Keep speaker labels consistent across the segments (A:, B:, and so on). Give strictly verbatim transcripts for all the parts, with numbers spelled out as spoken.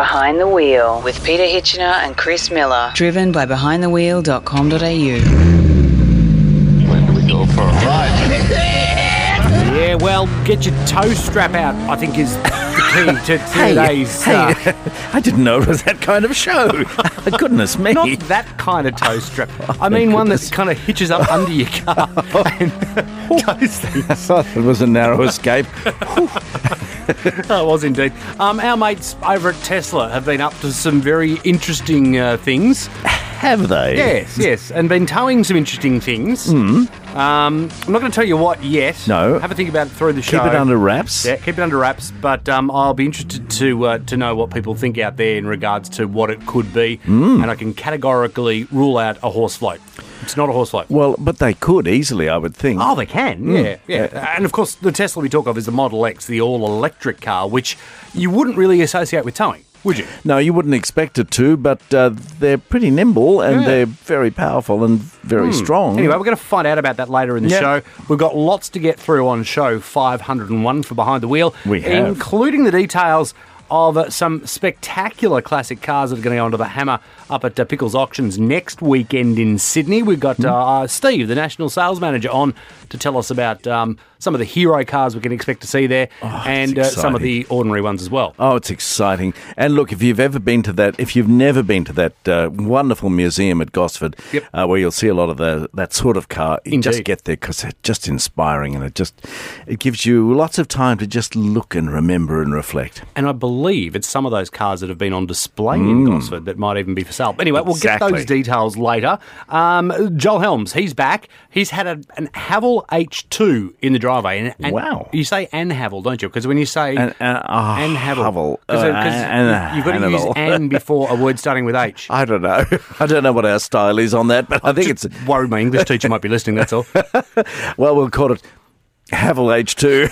A: Behind the Wheel with Peter Hitchener and Chris Miller. Driven by behind the wheel dot com dot a u.
B: When do we go for a ride?
C: Yeah, well, get your toe strap out, I think is the key to today's...
D: Hey,
C: uh,
D: hey, I didn't know it was that kind of show. Goodness me.
C: Not that kind of toe strap. I mean one that kind of hitches up under your car and does things.
D: I thought it was a narrow escape.
C: It was indeed. Um, our mates over at Tesla have been up to some very interesting uh, things.
D: Have they?
C: Yes, yes, and been towing some interesting things.
D: Mm.
C: Um, I'm not going to tell you what yet.
D: No.
C: Have a think about it through the show.
D: Keep it under wraps.
C: Yeah, keep it under wraps. But um, I'll be interested to uh, to know what people think out there in regards to what it could be.
D: Mm.
C: And I can categorically rule out a horse float. It's not a horse float.
D: Well, but they could easily, I would think.
C: Oh, they can.
D: Mm.
C: Yeah, yeah. And of course, the Tesla we talk of is the Model X, the all-electric car, which you wouldn't really associate with towing, would you?
D: No, you wouldn't expect it to, but uh, they're pretty nimble and
C: Yeah.
D: they're very powerful and very
C: Hmm.
D: strong.
C: Anyway, we're going to find out about that later in the
D: Yep.
C: show. We've got lots to get through on show five hundred and one for Behind the Wheel.
D: We have.
C: Including the details of uh, some spectacular classic cars that are going to go onto the hammer up at uh, Pickles Auctions next weekend in Sydney. We've got uh, uh, Steve, the National Sales Manager, on to tell us about um, some of the hero cars we can expect to see there
D: Oh,
C: and
D: it's
C: uh, some of
D: exciting.
C: the ordinary ones as well.
D: Oh, it's exciting. And look, if you've ever been to that, if you've never been to that uh, wonderful museum at Gosford,
C: Yep.
D: uh, where you'll see a lot of the, that sort of car, you
C: Indeed.
D: just get there because it's just inspiring and it just it gives you lots of time to just look and remember and reflect.
C: And I believe it's some of those cars that have been on display in Gosford that might even be for sale. But anyway, we'll get
D: Exactly.
C: those details later. Um, Joel Helms, he's back. He's had a, an Haval H two in the driveway. And, and
D: Wow.
C: You say an Haval, don't you? Because when you say
D: And, uh, oh,
C: an Haval,
D: Havel.
C: because
D: Uh, and-
C: you've got to use
D: Hannibal.
C: an before a word starting with H.
D: I don't know. I don't know what our style is on that, but I think it's...
C: Worried my English teacher might be listening, that's all.
D: Well, we'll call it Havel H two.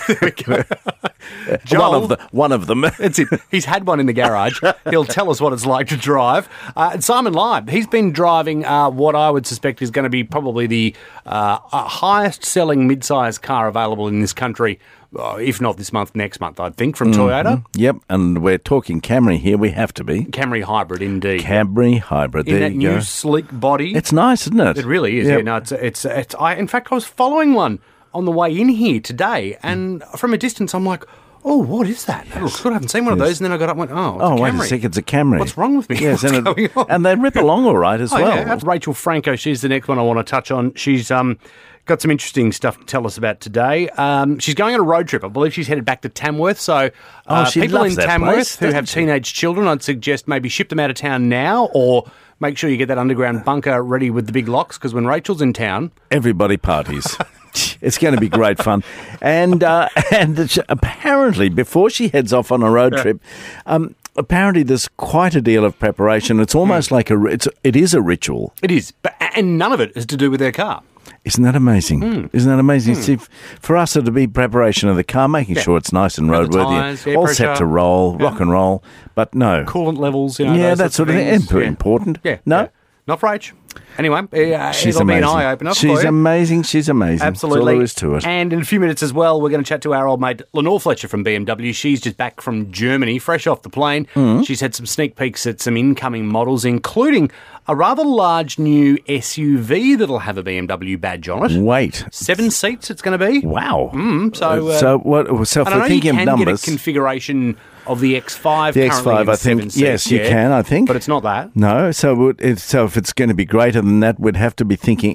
C: Joel-
D: one of the one of them.
C: That's it. He's had one in the garage. He'll tell us what it's like to drive. Uh, and Simon Live, he's been driving uh, what I would suspect is going to be probably the uh, uh, highest-selling mid-size car available in this country, uh, if not this month, next month, I think, from Toyota.
D: Yep, and we're talking Camry here. We have to be.
C: Camry Hybrid, indeed.
D: Camry Hybrid.
C: in
D: there
C: that
D: you
C: new
D: go.
C: sleek body.
D: It's nice, isn't it?
C: It really is.
D: Yep.
C: Yeah, no, it's, it's, it's, I, in fact, I was following one on the way in here today, and from a distance, I'm like, oh, what is that? That looks good. I haven't seen one of
D: Yes.
C: those. And then I got up and went, oh, it's
D: Oh,
C: a
D: wait
C: Camry.
D: a second, it's a Camry.
C: What's wrong with me?
D: Yes,
C: What's
D: and,
C: going
D: it,
C: on?
D: and they rip along all right as
C: Oh,
D: well.
C: yeah, that's Rachel Franco. She's the next one I want to touch on. She's um, got some interesting stuff to tell us about today. Um, she's going on a road trip. I believe she's headed back to Tamworth. So uh,
D: Oh, she
C: people
D: loves
C: in
D: that
C: Tamworth
D: place,
C: who
D: doesn't
C: have
D: she?
C: teenage children, I'd suggest maybe ship them out of town now or make sure you get that underground bunker ready with the big locks because when Rachel's in town...
D: Everybody parties. It's going to be great fun. And uh, and it's- apparently, before she heads off on a road trip, um, apparently there's quite a deal of preparation. It's almost
C: Hmm.
D: like a ri- it's, it is a ritual.
C: It is, but, and none of it is to do with their car.
D: Isn't that amazing?
C: Hmm.
D: Isn't that amazing? See, f- for us, it'll be preparation of the car, making sure it's nice and
C: Around the
D: roadworthy,
C: tyres, air
D: all
C: pressure.
D: set to roll,
C: Yeah.
D: rock and roll. But no,
C: Coolant levels, you know,
D: yeah,
C: those
D: that
C: sorts
D: sort of thing.
C: things.
D: Imp-
C: Yeah.
D: Important.
C: Yeah.
D: No,
C: yeah. Not for Rach. Anyway, uh,
D: she's
C: it'll
D: amazing.
C: be an eye-opener
D: She's
C: for you.
D: amazing. She's amazing.
C: Absolutely.
D: That's all there is to it.
C: And in a few minutes as well, we're going to chat to our old mate Lenore Fletcher from B M W. She's just back from Germany, fresh off the plane.
D: Mm.
C: She's had some sneak peeks at some incoming models, including a rather large new S U V that'll have a B M W badge on it.
D: Wait,
C: Seven seats it's going to be.
D: wow.
C: Mm, so, uh,
D: so what? So if
C: and I
D: we're
C: know
D: thinking
C: you
D: of
C: can
D: numbers,
C: get a configuration of the X five.
D: the X
C: currently
D: five,
C: in
D: I think.
C: seven
D: Yes,
C: seats,
D: you
C: yeah.
D: can. I think,
C: But it's not that.
D: no. So would it, so if it's going to be greater than that, we'd have to be thinking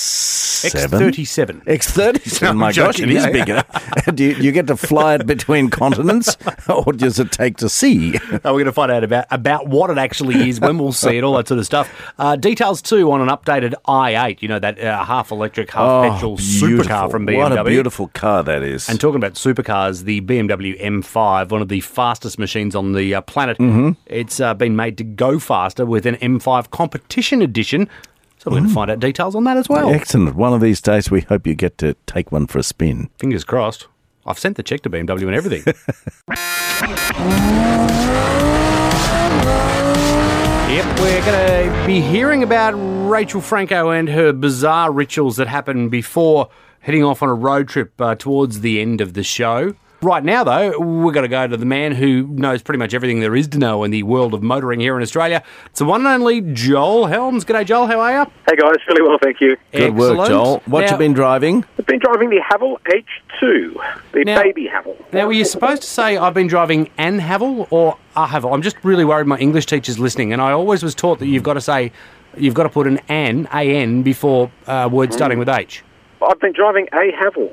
D: X
C: X
D: seven.
C: thirty-seven.
D: X thirty-seven,
C: No,
D: my
C: I'm
D: gosh,
C: joking,
D: it is
C: yeah,
D: bigger. do, you, do you get to fly it between continents, or does it take to see?
C: Uh, we're going to find out about, about what it actually is, when we'll see it, all that sort of stuff. Uh, details, too, on an updated i eight, you know, that uh, half-electric, half-petrol supercar from B M W.
D: What a beautiful car that is.
C: And talking about supercars, the B M W M five, one of the fastest machines on the uh, planet,
D: Mm-hmm.
C: it's uh, been made to go faster with an M five competition edition. So we're going to find out details on that as well.
D: Excellent. One of these days, we hope you get to take one for a spin.
C: Fingers crossed. I've sent the check to B M W and everything. Yep, we're going to be hearing about Rachel Franco and her bizarre rituals that happen before heading off on a road trip uh, towards the end of the show. Right now, though, we're going to go to the man who knows pretty much everything there is to know in the world of motoring here in Australia. It's the one and only Joel Helms. G'day, Joel. How are you?
E: Hey, guys. Really well, thank you.
D: Good
C: Excellent.
D: work, Joel. What
C: Now-
D: you been driving?
E: I've been driving the Haval H two, the
C: Now-
E: baby Haval.
C: Now, were you supposed to say I've been driving an Haval or a Haval? I'm just really worried my English teacher's listening, and I always was taught that you've got to say, you've got to put an an, A N, before uh, words starting with H.
E: I've been driving a Haval.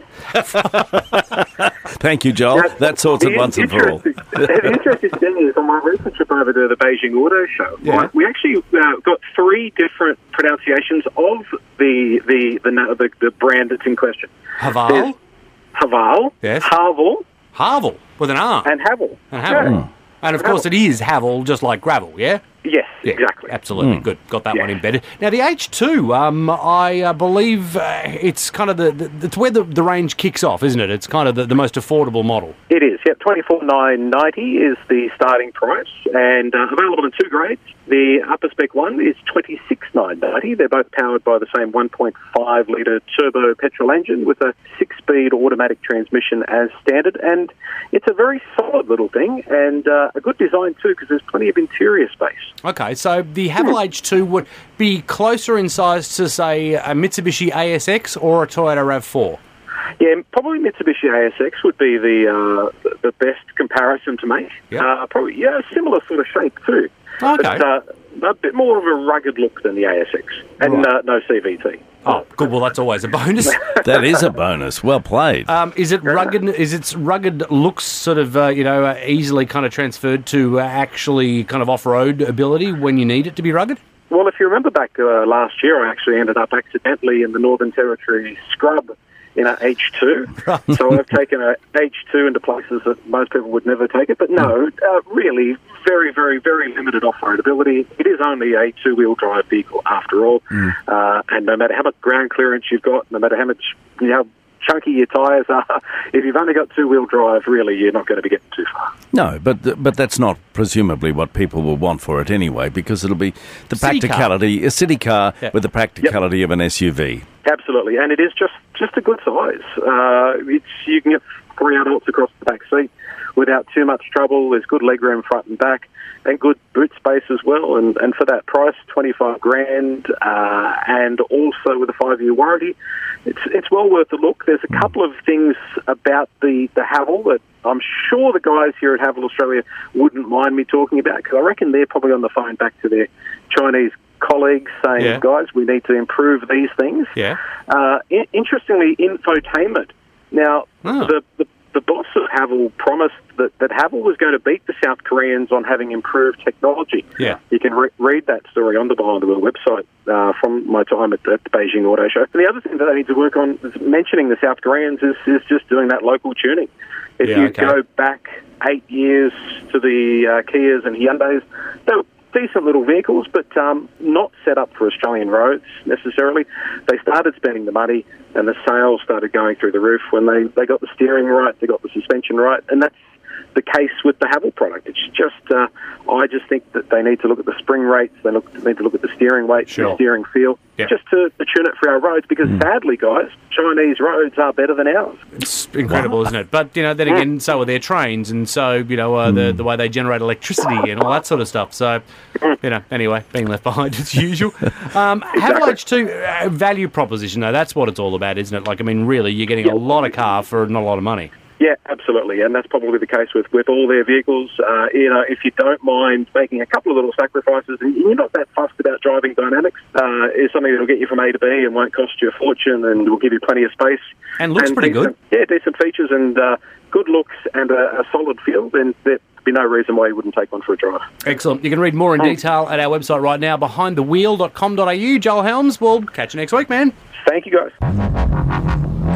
D: Thank you, Joel.
E: Now,
D: That sorts it
E: the
D: once and for all.
E: interesting- The interesting thing is, on my recent trip over to the Beijing Auto Show,
C: Yeah.
E: right, we actually uh, got three different pronunciations of the the the, na- the, the brand that's in question.
C: Haval?
E: There's Haval,
C: Yes.
E: Haval,
C: Havel, with an R.
E: and Haval.
C: And Havel.
E: Yeah.
C: And, of course, it is Havel, just like gravel, yeah?
E: Yes,
C: Yeah,
E: exactly.
C: Absolutely. Good. Got that
E: Yeah.
C: one embedded. Now, the H two, um, I uh, believe uh, it's kind of the, the... It's where the, the range kicks off, isn't it? It's kind of the, the most affordable model.
E: It is, yep. twenty-four thousand nine hundred ninety is the starting price, and uh, available in two grades. The upper spec one is twenty-six thousand nine hundred ninety. They're both powered by the same one point five litre turbo petrol engine with a six-speed automatic transmission as standard, and it's a very solid little thing, and uh, a good design too, because there's plenty of interior space.
C: Okay, so the Havel H two would be closer in size to, say, a Mitsubishi A S X or a Toyota RAV four.
E: Yeah, probably Mitsubishi A S X would be the uh, the best comparison to make.
C: Yep.
E: Uh, probably, yeah, similar sort of shape too.
C: Okay.
E: But, uh, a bit more of a rugged look than the A S X, and
C: Right.
E: uh, no C V T.
C: Oh, good. Well, that's always a bonus.
D: That is a bonus. Well played.
C: Um, is it rugged? Is its rugged looks sort of uh, you know uh, easily kind of transferred to uh, actually kind of off-road ability when you need it to be rugged?
E: Well, if you remember back uh, last year, I actually ended up accidentally in the Northern Territory scrub in a H two. So I've taken a H two into places that most people would never take it. But no, uh, really, very, very, very limited off-road ability. It is only a two-wheel drive vehicle after all. Uh, and no matter how much ground clearance you've got, no matter how much, you know, chunky your tyres are, if you've only got two-wheel drive, really, you're not going to be getting too far.
D: No, but but that's not presumably what people will want for it anyway, because it'll be the
C: City car.
D: practicality, a city car
C: Yeah.
D: with the practicality of an S U V.
E: Absolutely, and it is just, just a good size. Uh, it's you can get three adults across the back seat without too much trouble. There's good legroom front and back, and good boot space as well. And, and for that price, twenty-five grand, uh, and also with a five-year warranty, it's it's well worth a look. There's a couple of things about the the Haval that I'm sure the guys here at Haval Australia wouldn't mind me talking about, because I reckon they're probably on the phone back to their Chinese colleagues saying,
C: Yeah.
E: guys, we need to improve these things.
C: Yeah.
E: Uh, in- interestingly, infotainment. Now,
C: Oh.
E: the, the the boss of Haval promised that, that Haval was going to beat the South Koreans on having improved technology.
C: Yeah.
E: You can re- read that story on the Behind the Wheel website uh, from my time at the, at the Beijing Auto Show. And the other thing that they need to work on, is mentioning the South Koreans, is, is just doing that local tuning. If
C: Yeah,
E: you
C: okay.
E: go back eight years to the uh, Kias and Hyundais, they were decent little vehicles, but um, not set up for Australian roads necessarily. They started spending the money, and the sales started going through the roof when they, they got the steering right, they got the suspension right, and that's the case with the Haval product. It's just, uh, I just think that they need to look at the spring rates, they look, need to look at the steering weight,
C: Sure.
E: the steering feel,
C: Yeah.
E: just to, to tune it for our roads, because sadly, guys, Chinese roads are better than ours.
C: It's incredible, isn't it? But, you know, then again, so are their trains, and so, you know, uh, the, the way they generate electricity and all that sort of stuff. So, you know, anyway, being left behind as usual. Um, Haval H two, uh, value proposition, though, that's what it's all about, isn't it? Like, I mean, really, you're getting a lot of car for not a lot of money.
E: Yeah, absolutely, and that's probably the case with, with all their vehicles. Uh, you know, if you don't mind making a couple of little sacrifices, and you're not that fussed about driving dynamics, uh, is something that will get you from A to B and won't cost you a fortune and will give you plenty of space.
C: And looks pretty
E: decent,
C: good.
E: Yeah, decent features and uh, good looks and a, a solid feel, then there'd be no reason why you wouldn't take one for a drive.
C: Excellent. You can read more in detail at our website right now, behind the wheel dot com dot a u. Joel Helms, we'll catch you next week, man.
E: Thank you, guys.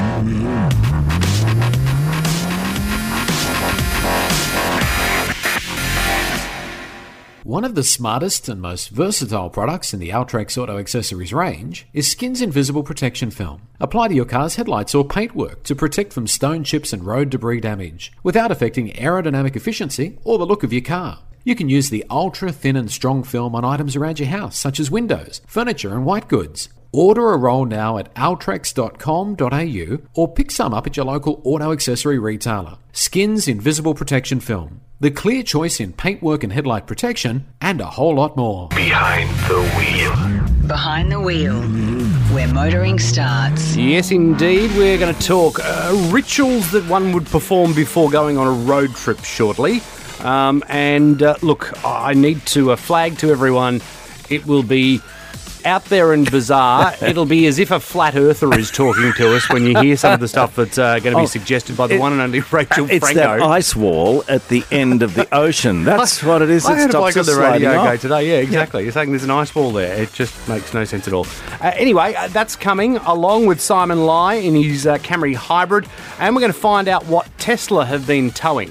F: One of the smartest and most versatile products in the Altrex Auto Accessories range is Skin's Invisible Protection Film. Apply to your car's headlights or paintwork to protect from stone chips and road debris damage, without affecting aerodynamic efficiency or the look of your car. You can use the ultra thin and strong film on items around your house, such as windows, furniture and white goods. Order a roll now at altrex dot com dot a u or pick some up at your local auto accessory retailer. Skins Invisible Protection Film. The clear choice in paintwork and headlight protection, and a whole lot more.
G: Behind the wheel.
A: Behind the wheel, where motoring starts.
C: Yes, indeed. We're going to talk uh, rituals that one would perform before going on a road trip shortly. Um, and uh, look, I need to uh, flag to everyone, it will be out there and bizarre. It'll be as if a flat earther is talking to us when you hear some of the stuff that's uh, going to be
D: Oh,
C: suggested by the
D: it-
C: one and only Rachel
D: It's
C: Franco.
D: that ice wall at the end of the ocean. That's what it is.
C: I
D: It
C: heard a
D: stops
C: bloke on
D: us
C: the
D: sliding
C: radio go
D: off.
C: today. Yeah, exactly. You're saying there's an ice wall there. It just makes no sense at all. Uh, anyway, uh, that's coming along with Simon Lai in his uh, Camry Hybrid, and we're going to find out what Tesla have been towing.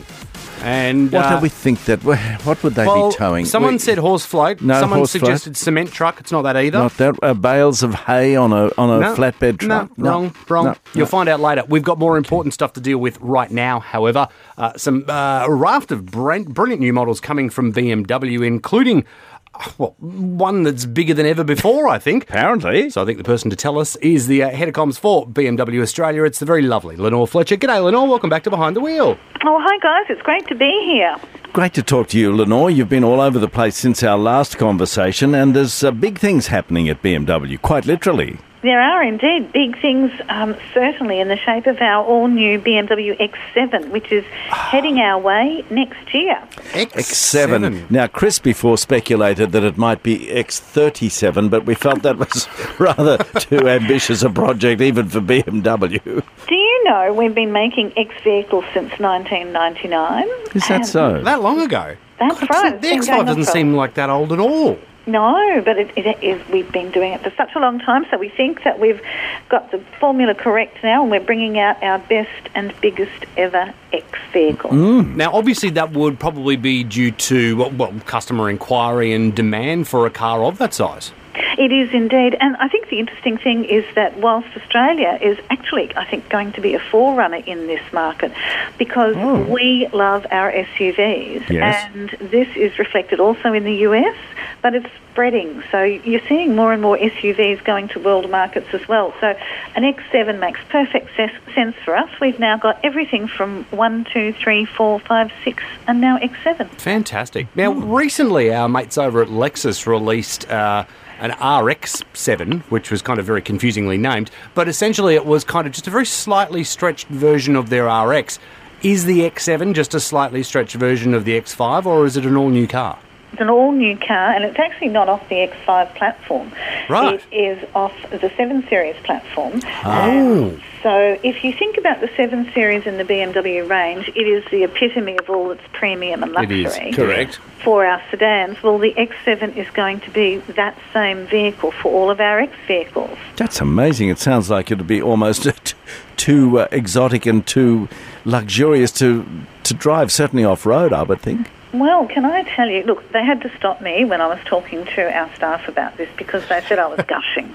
C: And
D: What
C: uh,
D: do we think that? What would they
C: well,
D: be towing?
C: someone
D: We-
C: said horse float.
D: No,
C: someone
D: horse float.
C: suggested cement truck. It's not that either.
D: not that uh, bales of hay on a on a
C: No,
D: flatbed truck.
C: No, wrong, wrong.
D: No,
C: You'll
D: no.
C: find out later. We've got more important stuff to deal with right now, however. Uh, some uh, a raft of brilliant, brilliant new models coming from B M W, including uh, well, one that's bigger than ever before, I think.
D: Apparently.
C: So I think the person to tell us is the uh, head of comms for B M W Australia. It's the very lovely Lenore Fletcher. G'day, Lenore. Welcome back to Behind the Wheel.
H: Oh, hi guys, it's great to be here.
D: Great to talk to you, Lenore. You've been all over the place since our last conversation, and there's uh, big things happening at B M W, quite literally.
H: There are indeed big things, um, certainly in the shape of our all-new B M W X seven, which is heading our way next year.
D: X seven. Now, Chris before speculated that it might be X thirty-seven, but we felt that was rather too ambitious a project even for B M W.
H: Do you know we've been making X vehicles since nineteen ninety-nine?
D: Is that
H: And
D: so?
C: That long ago.
H: That's
C: God,
H: right.
C: The
H: It's
C: X
H: been going
C: five
H: on
C: doesn't
H: for-
C: seem like that old at all.
H: No, but it, it is. We've been doing it for such a long time, so we think that we've got the formula correct now, and we're bringing out our best and biggest ever X vehicle.
C: Now, obviously, that would probably be due to well, well, customer inquiry and demand for a car of that size.
H: It is indeed, and I think the interesting thing is that whilst Australia is actually, I think, going to be a forerunner in this market because we love our S U Vs,
D: Yes.
H: and this is reflected also in the U S, but it's spreading. So you're seeing more and more S U Vs going to world markets as well. So an X seven makes perfect ses- sense for us. We've now got everything from one, two, three, four, five, six, and now X seven.
C: Fantastic. Now, recently, our mates over at Lexus released uh, an R X seven, which was kind of very confusingly named, but essentially it was kind of just a very slightly stretched version of their R X. Is the X seven just a slightly stretched version of the X five, or is it an all-new car?
H: It's an all-new car, and it's actually not off the X five platform.
C: Right.
H: It is off the seven Series platform.
C: Oh.
H: So if you think about the seven Series in the B M W range, it is the epitome of all its premium and
C: It
H: luxury.
C: is, correct.
H: For our sedans, well, the X seven is going to be that same vehicle for all of our X vehicles.
D: That's amazing. It sounds like it would be almost t- too uh, exotic and too luxurious to to drive, certainly off-road, I would think.
H: Well, can I tell you, look, they had to stop me when I was talking to our staff about this because they said I was gushing.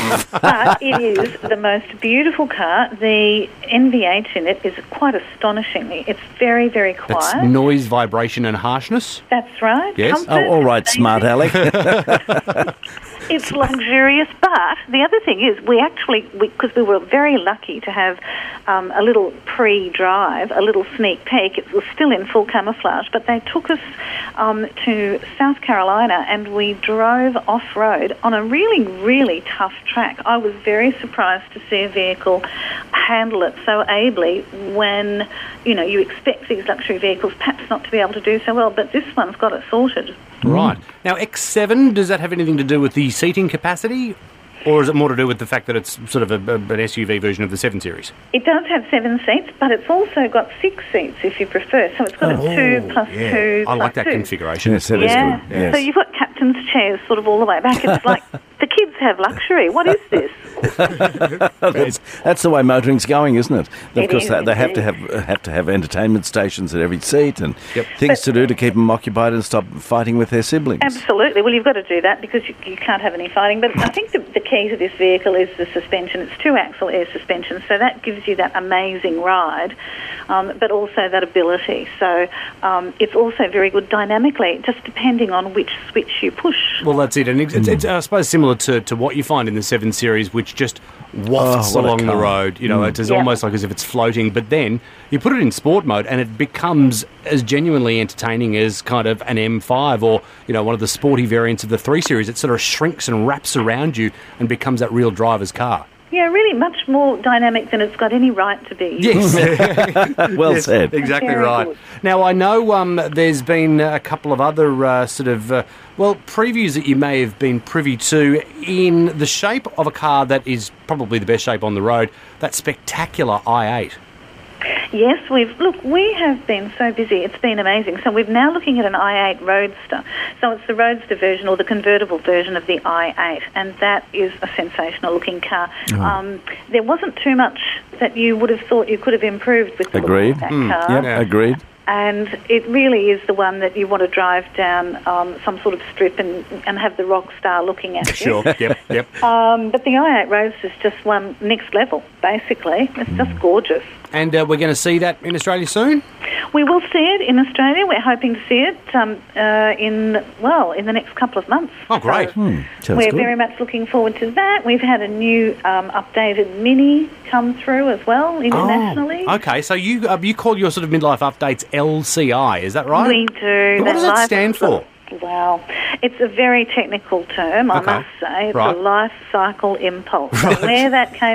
H: But it is the most beautiful car. The N V H in it is quite astonishingly. It's very, very quiet.
C: That's noise, vibration and harshness.
H: That's right.
C: Yes.
H: Comfort,
D: Oh, all right, smart Alec.
H: It's luxurious, but the other thing is we actually, because we, we were very lucky to have um, a little pre-drive, a little sneak peek. It was still in full camouflage, but they took us um, to South Carolina and we drove off-road on a really, really tough track. I was very surprised to see a vehicle handle it so ably when, you know, you expect these luxury vehicles perhaps not to be able to do so well, but this one's got it sorted.
C: Right. Now, X seven, does that have anything to do with the seating capacity? Or is it more to do with the fact that it's sort of a, a, an S U V version of the seven Series?
H: It does have seven seats, but it's also got six seats if you prefer. So it's got a two plus
C: yeah.
H: two
C: I like
H: plus
C: that
H: two.
C: configuration.
D: Yes, it is
H: Yeah.
D: good. Yes.
H: So you've got captain's chairs sort of all the way back. It's like the kids have luxury. What is this?
D: that's, that's the way motoring's going, isn't it? Of
H: It
D: course,
H: is
D: they, they have to
H: indeed.
D: have have to have entertainment stations at every seat and
C: Yep.
D: things to do to keep them occupied and stop fighting with their siblings.
H: Absolutely. Well, you've got to do that because you, you can't have any fighting. But I think the, the key to this vehicle is the suspension. It's two-axle air suspension, so that gives you that amazing ride, um, but also that ability. So um, it's also very good dynamically, just depending on which switch you push.
C: Well, that's it. And it's, it's, it's I suppose, similar to, to what you find in the seven Series, which just wafts
D: Oh, what a
C: along the
D: car.
C: road. You know,
D: Mm.
C: it's
H: Yeah.
C: almost like as if it's floating. But then you put it in sport mode and it becomes as genuinely entertaining as kind of an M five or, you know, one of the sporty variants of the three Series. It sort of shrinks and wraps around you and becomes that real driver's car.
H: Yeah, really much more dynamic than it's got any right to be.
C: Yes.
D: Well
C: Yes,
D: said.
C: Exactly
H: Very
C: right.
H: good.
C: Now, I know um, there's been a couple of other uh, sort of, uh, well, previews that you may have been privy to in the shape of a car that is probably the best shape on the road, that spectacular i eight.
H: Yes, we've look. We have been so busy; it's been amazing. So we're now looking at an i eight Roadster. So it's the Roadster version or the convertible version of the i eight, and that is a sensational-looking car.
D: Oh.
H: Um, there wasn't too much that you would have thought you could have improved with the look
D: Agreed.
H: of that
C: Mm,
H: car.
D: Yep,
C: Yeah.
D: agreed.
H: And it really is the one that you want to drive down um, some sort of strip and, and have the rock star looking at you.
C: Sure. Yep. Yep.
H: Um, but the i eight Roadster is just one next level, basically. It's just gorgeous.
C: And uh, we're going to see that in Australia soon?
H: We will see it in Australia. We're hoping to see it um, uh, in, well, in the next couple of months.
C: Oh, great.
H: So
D: Hmm, sounds
H: we're
D: good.
H: very much looking forward to that. We've had a new um, updated Mini come through as well internationally.
C: Oh, okay, so you uh, you call your sort of midlife updates L C I, is that right?
H: We do.
C: What does that
H: life-
C: stand for?
H: Well, it's a very technical term, I
C: Okay.
H: must say. It's
C: Right.
H: a life cycle impulse. And where that came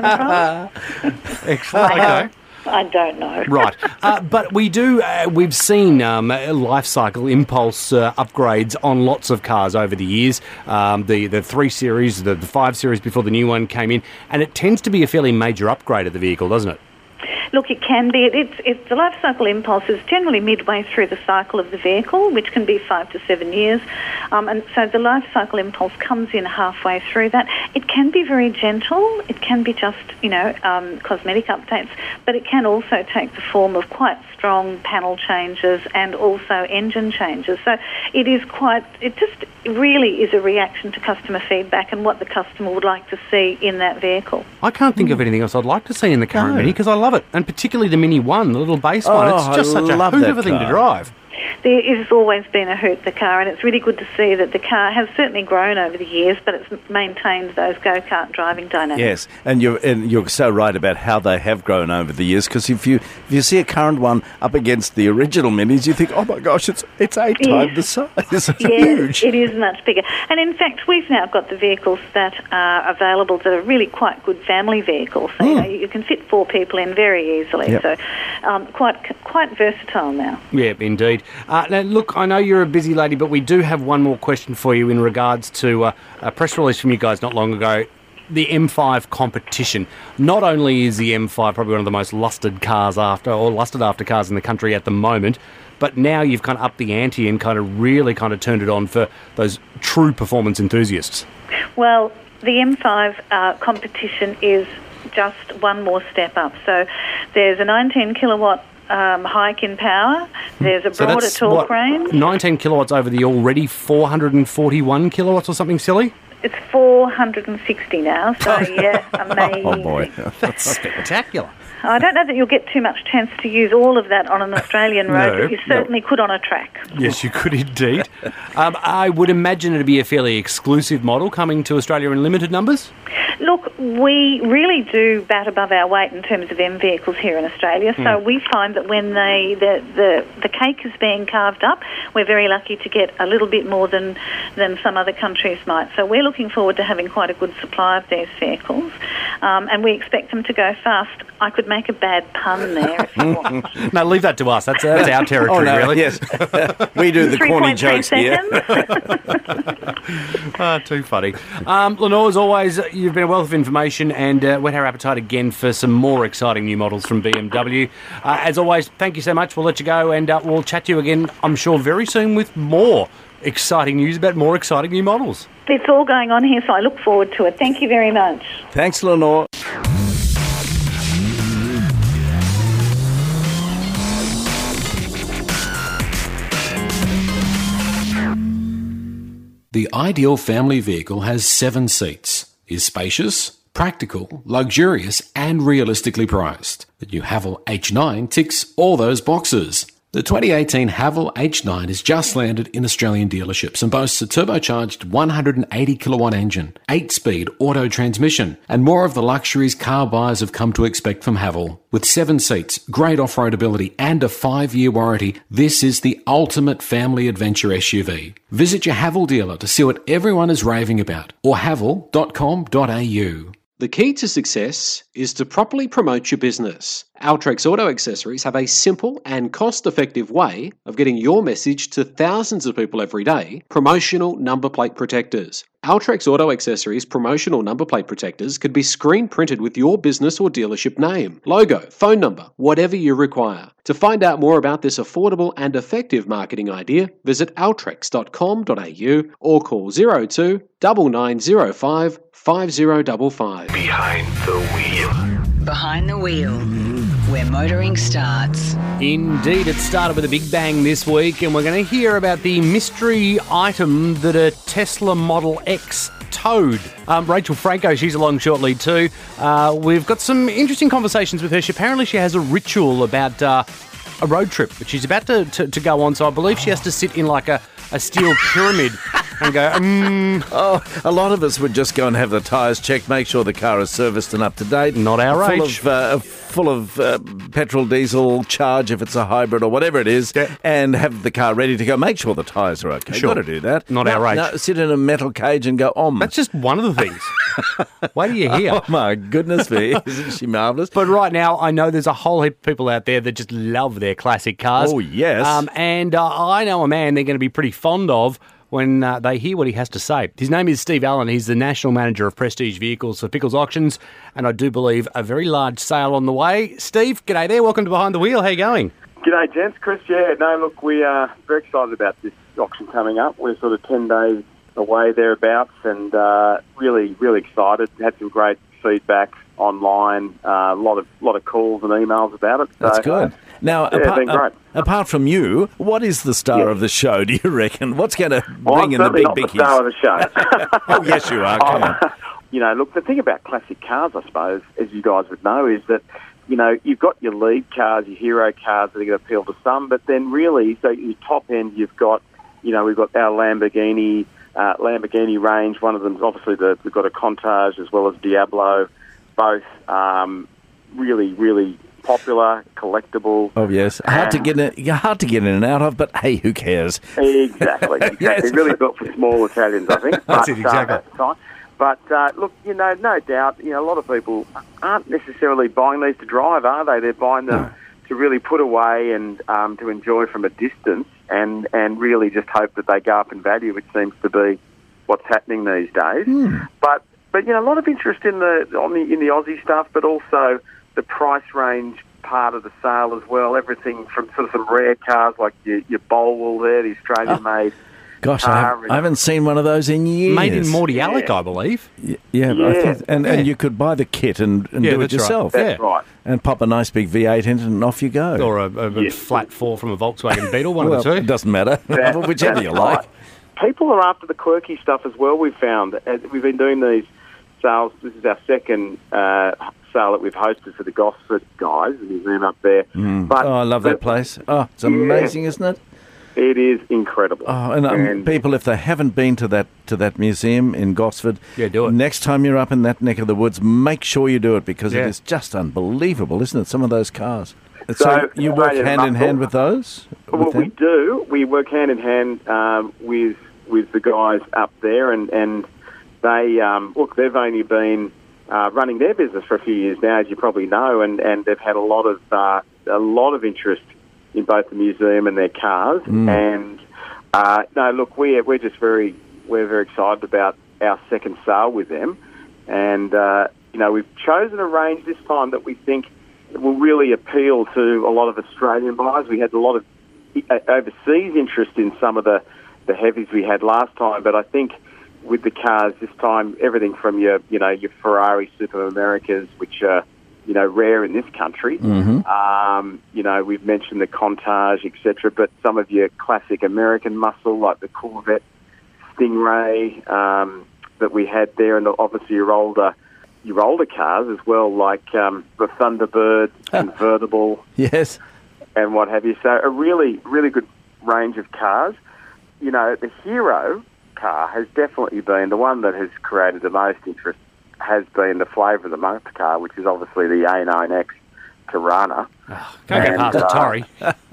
H: from,
C: Excellent. Okay.
H: I don't know.
C: Right, uh, but we do. Uh, we've seen um, life cycle impulse uh, upgrades on lots of cars over the years. Um, the the three series, the, the five series before the new one came in, and it tends to be a fairly major upgrade of the vehicle, doesn't it?
H: Look, it can be. It, it's, it's the life cycle impulse is generally midway through the cycle of the vehicle, which can be five to seven years. Um, and so the life cycle impulse comes in halfway through that. It can be very gentle. It can be just, you know, um, cosmetic updates, but it can also take the form of quite strong panel changes and also engine changes. So it is quite, it just really is a reaction to customer feedback and what the customer would like to see in that vehicle.
C: I can't think of anything else I'd like to see in the current
D: No.
C: Mini because I love it, and particularly the Mini One, the little base one.
D: Oh,
C: It's just
D: I
C: such a
D: love
C: hoot
D: that
C: of a thing to
D: car.
C: drive.
H: There has always been a hoot, the car, and it's really good to see that the car has certainly grown over the years, but it's maintained those go-kart driving dynamics.
D: Yes, and you're and you're so right about how they have grown over the years. Because if you if you see a current one up against the original Minis, you think, oh my gosh, it's it's eight
H: Yes.
D: times the size. It's
H: Yes,
D: huge.
H: it is much bigger. And in fact, we've now got the vehicles that are available that are really quite good family vehicles. So, you know, you can fit four people in very easily.
D: Yep.
H: So um, quite quite versatile now.
C: Yeah, indeed. Uh, now, look, I know you're a busy lady, but we do have one more question for you in regards to uh, a press release from you guys not long ago. The M five competition. Not only is the M five probably one of the most lusted cars after, or lusted after cars in the country at the moment, but now you've kind of upped the ante and kind of really kind of turned it on for those true performance enthusiasts.
H: Well, the M five uh, competition is just one more step up. So there's a nineteen kilowatt um, hike in power. There's a
C: So
H: broader
C: that's
H: torque
C: what,
H: range.
C: nineteen kilowatts over the already four hundred forty-one kilowatts or something silly?
H: It's four hundred sixty now, so yeah, amazing.
D: Oh boy.
C: That's spectacular.
H: I don't know that you'll get too much chance to use all of that on an Australian road,
C: No,
H: but you certainly could on a track.
C: Yes, you could indeed. um, I would imagine it'd be a fairly exclusive model coming to Australia in limited numbers.
H: Look, we really do bat above our weight in terms of M vehicles here in Australia. So we find that when they the, the the cake is being carved up, we're very lucky to get a little bit more than than some other countries might. So we're looking forward to having quite a good supply of these vehicles, um, and we expect them to go fast. I could make a bad pun there if you want.
C: No, leave that to us. That's, that's our
D: Oh
C: territory,
D: no,
C: really.
D: yes, we do the corny
H: three point three
D: jokes here.
H: seconds.
C: Ah, too funny. Um, Lenore, as always, you've been a wealth of information and uh, whet our appetite again for some more exciting new models from B M W. Uh, as always, thank you so much. We'll let you go and uh, we'll chat to you again, I'm sure, very soon with more exciting news about more exciting new models.
H: It's all going on here, so I look forward to it. Thank you very much.
D: Thanks, Lenore.
F: The ideal family vehicle has seven seats, is spacious, practical, luxurious and realistically priced. The new Haval H nine ticks all those boxes. The twenty eighteen Haval H nine has just landed in Australian dealerships and boasts a turbocharged one hundred eighty kilowatt engine, eight speed auto transmission, and more of the luxuries car buyers have come to expect from Haval. With seven seats, great off-road ability and a five-year warranty, this is the ultimate family adventure S U V. Visit your Haval dealer to see what everyone is raving about, or haval dot com dot a u.
I: The key to success is to properly promote your business. Altrex Auto Accessories have a simple and cost-effective way of getting your message to thousands of people every day: promotional number plate protectors. Altrex Auto Accessories promotional number plate protectors could be screen printed with your business or dealership name, logo, phone number, whatever you require. To find out more about this affordable and effective marketing idea, visit altrex dot com dot a u or call zero two nine nine zero five five zero five five.
G: Behind the wheel.
A: Behind the wheel, where motoring starts.
C: Indeed, it started with a big bang this week, and we're going to hear about the mystery item that a Tesla Model X towed. Um, Rachel Franco, she's along shortly too. Uh, we've got some interesting conversations with her. She, apparently she has a ritual about uh, a road trip that she's about to, to, to go on, so I believe she has to sit in like a, a steel pyramid and go, mm.
D: Oh, a lot of us would just go and have the tyres checked, make sure the car is serviced and up to date.
C: Not our
D: full
C: age.
D: Of, uh, full of uh, petrol, diesel, charge if it's a hybrid or whatever it is,
C: yeah.
D: and have the car ready to go. Make sure the tyres are okay.
C: Sure.
D: Got to do that.
C: Not
D: no,
C: our age.
D: No, sit in a metal cage and go, om.
C: That's just one of the things. Wait till you hear.
D: Oh, my goodness me. Isn't she marvellous?
C: But right now, I know there's a whole heap of people out there that just love their classic cars.
D: Oh, yes.
C: Um, and uh, I know a man they're going to be pretty fond of when uh, they hear what he has to say. His name is Steve Allen. He's the National Manager of Prestige Vehicles for Pickles Auctions, and I do believe a very large sale on the way. Steve, g'day there. Welcome to Behind the Wheel. How you going?
E: G'day, gents. Chris, yeah, no, look, we are very excited about this auction coming up. We're sort of ten days away thereabouts, and uh, really, really excited. Had some great feedback online, uh, a lot of lot of calls and emails about it.
D: That's
E: so,
D: good. Now,
E: yeah,
D: apart,
E: been great.
D: uh, apart from you, what is the star
E: Yeah.
D: of the show, do you reckon? What's going to
E: Well,
D: bring
E: I'm
D: in the
E: certainly
D: big
E: not
D: bickies?
E: the star of the show.
D: Oh, yes, you are. Come on.
E: You know, look, the thing about classic cars, I suppose, as you guys would know, is that, you know, you've got your lead cars, your hero cars that are going to appeal to some, but then really, so your top end, you've got, you know, we've got our Lamborghini, uh, Lamborghini range. One of them's obviously the, we've got a Countach as well as Diablo, both um, really, really popular, collectible.
D: Oh, yes. Hard to get in, hard to get in and out of, but hey, who cares?
E: Exactly. exactly.
D: Yes.
E: Really built for small Italians, I think.
C: That's
E: but,
C: it, exactly.
E: Uh, at the time. But, uh, look, you know, no doubt, you know, a lot of people aren't necessarily buying these to drive, are they? They're buying them
D: No.
E: to really put away and um, to enjoy from a distance and, and really just hope that they go up in value, which seems to be what's happening these days.
D: Mm.
E: But, but, you know, a lot of interest in the, on the in the Aussie stuff, but also the price range part of the sale as well. Everything from sort of some rare cars like your, your Bolwell there, the Australian-made
D: Gosh, I,
E: car.
D: have, I haven't seen one of those in years.
C: Made in Morty
E: Yeah.
C: Alec, I believe.
D: Y- Yeah,
E: Yeah.
D: I think, and,
C: Yeah.
D: and you could buy the kit and, and
C: Yeah,
D: do it
C: that's right.
D: yourself.
E: That's
C: Yeah.
E: right.
D: And pop a nice big V eight in it and off you go.
C: Or a, a, a
E: Yeah.
C: flat four from a Volkswagen Beetle, one
D: well,
C: of the
D: it
C: two.
D: doesn't matter.
E: That-
D: Whichever
E: that's
D: you like.
E: right. People are after the quirky stuff as well, we've found. As we've been doing these sales. This is our second uh, sale that we've hosted for the Gosford guys, the museum up there.
D: Mm.
E: But,
D: oh, I love that
E: but
D: place. Oh, it's amazing, isn't it?
E: It is incredible.
D: Oh, and, um,
E: And-
D: people, if they haven't been to that to that museum in Gosford,
C: Yeah, do it.
D: Next time you're up in that neck of the woods, make sure you do it because
C: Yeah.
D: it is just unbelievable, isn't it? Some of those cars. So,
E: So,
D: you work
E: Australian
D: hand in
E: muscle.
D: hand with those?
E: Well,
D: With
E: we
D: them?
E: do. We work hand in hand um, with with the guys up there, and and they um, look. They've only been uh, running their business for a few years now, as you probably know, and, and they've had a lot of uh, a lot of interest in both the museum and their cars.
D: Mm.
E: And uh, no, look, we're we're just very we're very excited about our second sale with them, and uh, you know we've chosen a range this time that we think will really appeal to a lot of Australian buyers. We had a lot of overseas interest in some of the the heavies we had last time. But I think with the cars this time, everything from your, you know, your Ferrari Super Americas, which are, you know, rare in this country.
D: Mm-hmm.
E: Um, you know, we've mentioned the Countach, et cetera, but some of your classic American muscle, like the Corvette Stingray um, that we had there, and obviously your older, your older cars as well, like um, the Thunderbird convertible.
D: Yes.
E: And what have you. So a really, really good range of cars. You know, the Hero car has definitely been the one that has created the most interest, has been the flavour of the month car, which is obviously the A nine X Tirana.
C: Oh, can't get past the Torrey.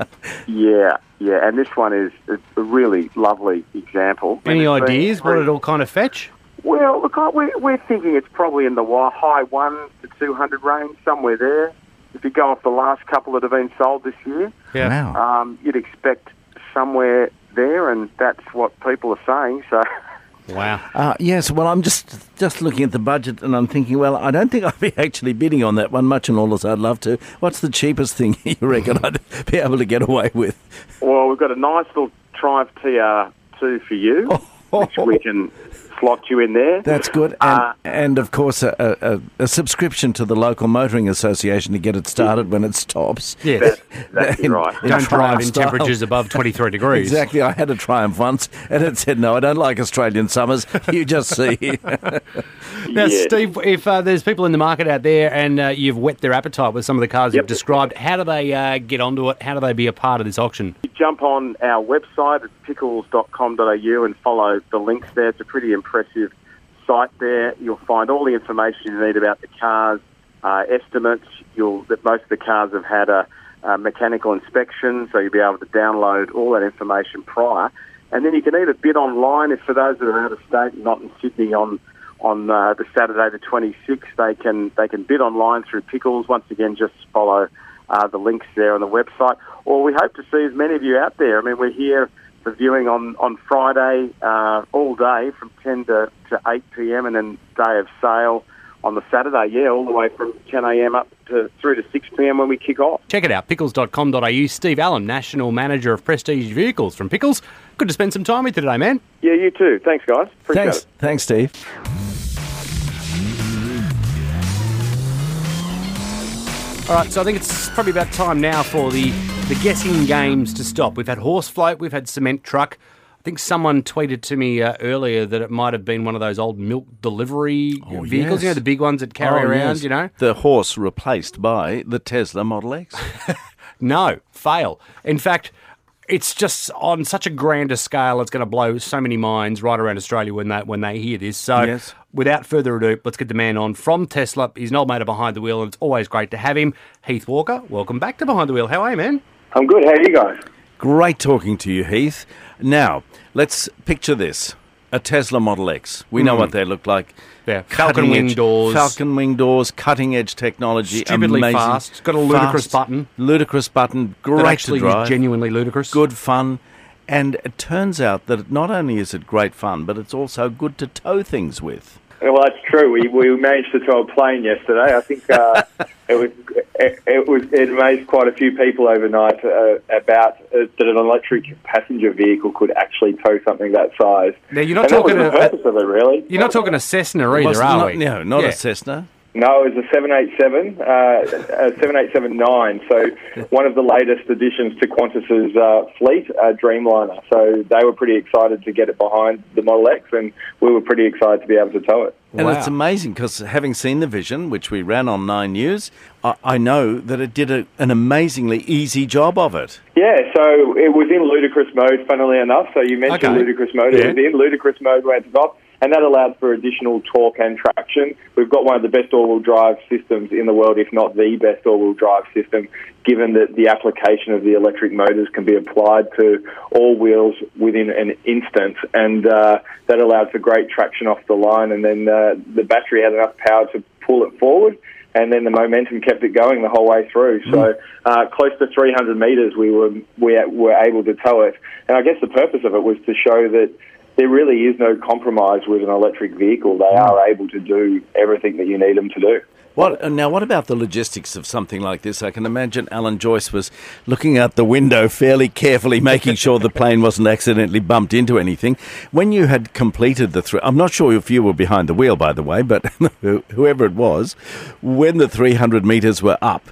E: Yeah, yeah, and this one is a really lovely example.
C: Any
E: And it's
C: ideas
E: been-
C: what it all kind of fetch?
E: Well, look, I- we're, we're thinking it's probably in the wi- high one to two hundred range, somewhere there. If you go off the last couple that have been sold this year,
C: Yeah.
D: Wow.
E: um, you'd expect somewhere there, and that's what people are saying. So,
C: Wow.
D: Uh, yes, well, I'm just just looking at the budget and I'm thinking, well, I don't think I'd be actually bidding on that one much and all as I'd love to. What's the cheapest thing you reckon I'd be able to get away with?
E: well, we've got a nice little Triumph T R two for you, which we can slot you in there.
D: That's good. And,
E: Uh,
D: and of course, a, a, a subscription to the local motoring association to get it started when it stops.
C: Yes.
E: That's exactly
D: In-
E: right.
D: in
C: Don't drive
D: Triumph
C: in
D: style.
C: temperatures above twenty-three degrees.
D: Exactly. I had a Triumph once, and it said, no, I don't like Australian summers. You just see.
C: Now,
E: Yeah.
C: Steve, if uh, there's people in the market out there and uh, you've whet their appetite with some of the cars
E: Yep.
C: you've described, how do they uh, get onto it? How do they be a part of this auction?
E: You jump on our website at pickles dot com dot a u and follow the links there. It's a pretty impressive site there. You'll find all the information you need about the cars, uh, estimates. You'll that most of the cars have had a, a mechanical inspection, so you'll be able to download all that information prior. And then you can either bid online, if for those that are out of state and not in Sydney on on uh, the Saturday the twenty-sixth, they can they can bid online through Pickles. Once again, just follow uh, the links there on the website. Or we hope to see as many of you out there. I mean, we're here for viewing on, on Friday uh, all day from ten to, to eight p.m. and then day of sale on the Saturday, yeah, all the way from ten a.m. up to through to six p.m. when we kick off.
C: Check it out, pickles dot com dot a u. Steve Allen, National Manager of Prestige Vehicles from Pickles. Good to spend some time with you today, man.
E: Yeah, you too. Thanks, guys. Appreciate
D: Thanks.
E: it.
D: Thanks, Steve.
C: All right, so I think it's probably about time now for the, the guessing games to stop. We've had horse float, we've had cement truck. I think someone tweeted to me uh, earlier that it might have been one of those old milk delivery
D: Oh,
C: vehicles,
D: yes.
C: you know, the big ones that carry
D: Oh,
C: around,
D: yes.
C: you know?
D: The horse replaced by the Tesla Model X.
C: No, fail. In fact, it's just on such a grander scale, it's going to blow so many minds right around Australia when they, when they hear this. So
D: Yes.
C: without further ado, let's get the man on from Tesla. He's an old mate of Behind the Wheel, and it's always great to have him. Heath Walker, welcome back to Behind the Wheel. How are you, man?
E: I'm good. How are you guys?
D: Great talking to you, Heath. Now, let's picture this. A Tesla Model X. We know what they look like.
C: Yeah, falcon wing
D: Cutting-edge-
C: doors.
D: Falcon wing doors, cutting-edge technology.
C: Stupidly
D: amazing.
C: fast. It's got a ludicrous
D: Fast,
C: button.
D: Ludicrous button.
C: That
D: Great
C: actually
D: to drive.
C: is genuinely ludicrous.
D: Good fun. And it turns out that not only is it great fun, but it's also good to tow things with.
J: Well, that's true. We we managed to tow a plane yesterday. I think uh, it was it, it was it amazed quite a few people overnight uh, about uh, that an electric passenger vehicle could actually tow something that size.
C: Now, you're not
J: and
C: talking
J: that was
C: a-
J: the purpose of it, really.
C: You're not talking a Cessna
D: It
C: either,
D: wasn't-
C: are
D: not-
C: we?
D: No, not
C: Yeah.
D: a Cessna.
J: No, it was a seven eighty-seven, uh, a seven eighty-seven nine. So one of the latest additions to Qantas's uh, fleet, uh, Dreamliner. So they were pretty excited to get it behind the Model X, and we were pretty excited to be able to tow it.
D: And
C: Wow.
D: it's amazing because having seen the Vision, which we ran on Nine News, I, I know that it did a, an amazingly easy job of it.
J: Yeah, so it was in ludicrous mode, funnily enough. So you mentioned
C: Okay.
J: ludicrous mode.
C: Yeah.
J: It was in ludicrous mode when it's off, and that allowed for additional torque and traction. We've got one of the best all-wheel drive systems in the world, if not the best all-wheel drive system, given that the application of the electric motors can be applied to all wheels within an instant, and uh, that allowed for great traction off the line, and then uh, the battery had enough power to pull it forward, and then the momentum kept it going the whole way through. So uh, close to three hundred metres we were, we were able to tow it. And I guess the purpose of it was to show that there really is no compromise with an electric vehicle. They are able to do everything that you need them to do.
D: What now? What about the logistics of something like this? I can imagine Alan Joyce was looking out the window fairly carefully, making sure the plane wasn't accidentally bumped into anything. When you had completed the three, I'm not sure if you were behind the wheel, by the way, but whoever it was, when the three hundred metres were up,